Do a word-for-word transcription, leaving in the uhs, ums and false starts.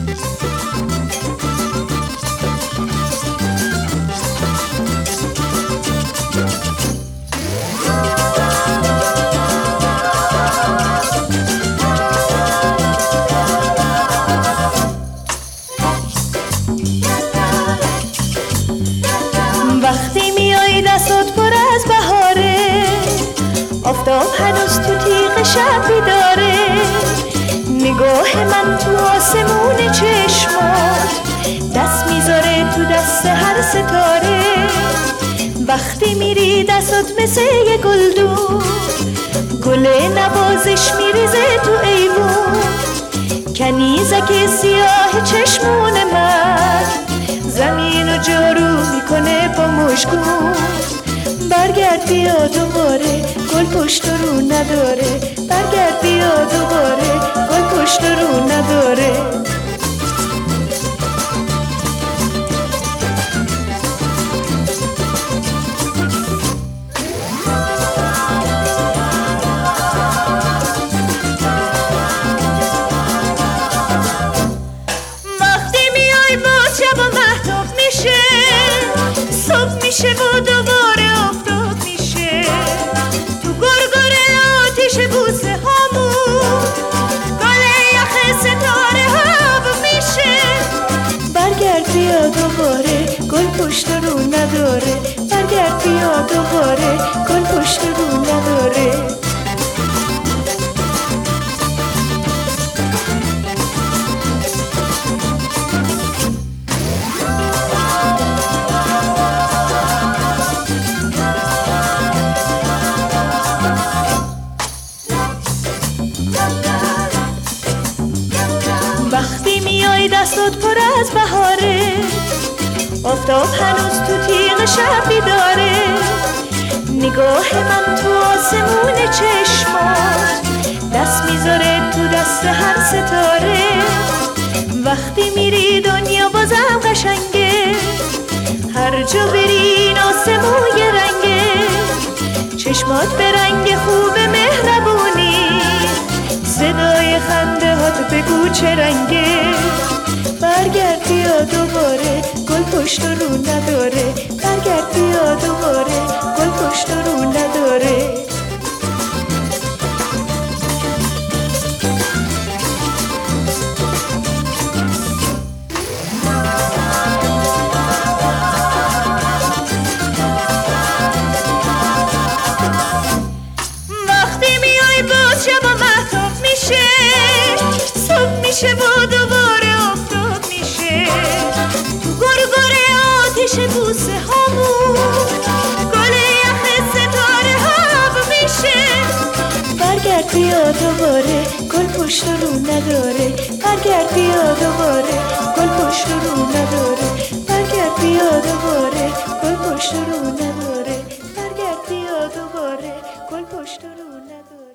وقتی میای دستات پر از بهاره، آفتاب هنوز تو تیغ شب بیداره، نگاه من تو آسمون چشمات دست میذاره تو دست هر ستاره. وقتی میری دستات مثل یه گلدون، گل نوازش میریزه تو ایوون، کنیزک سیاه چشمون من زمین و جارو میکنه با مشکون. برگرد بیا دوباره، گل پشت رو نداره، برگرد بیا دوباره، گل پشت رو نداره. صبح میشه و دوباره آفتاب میشه، تو گرگره آتیش بوسه هامون گل یخ ستاره ها میشه. برگرد بیا دوباره، گل پشت رو نداره، برگرد بیا دوباره، گل پشت رو نداره. وقتی میای دستات پر از بهاره، آفتاب هنوز تو تیغ شب بیداره، نگاه من تو آسمون چشمات دست میذاره تو دست هر ستاره. وقتی میری دنیا بازم قشنگه، هر جا بری این آسمون یه رنگه، چشمات به رنگ خوب مهربونی، صدای خنده هات بگو چه رنگه. برگرد بیا دوباره، گل پشت رو نداره، برگرد بیا دوباره، گل پشت رو نداره. وقتی میای باز شب و مهتاب میشه، صبح میشه و دوباره آفتاب میشه، تو گرگره آتیش بوسه هامون گل یخ ستاره ها میشه. برگرد بیا دوباره، گل پشت رو نداره، برگرد بیا دوباره، گل پشت رو نداره، برگرد بیا دوباره، گل پشت رو نداره، برگرد بیا دوباره، گل پشت رو نداره.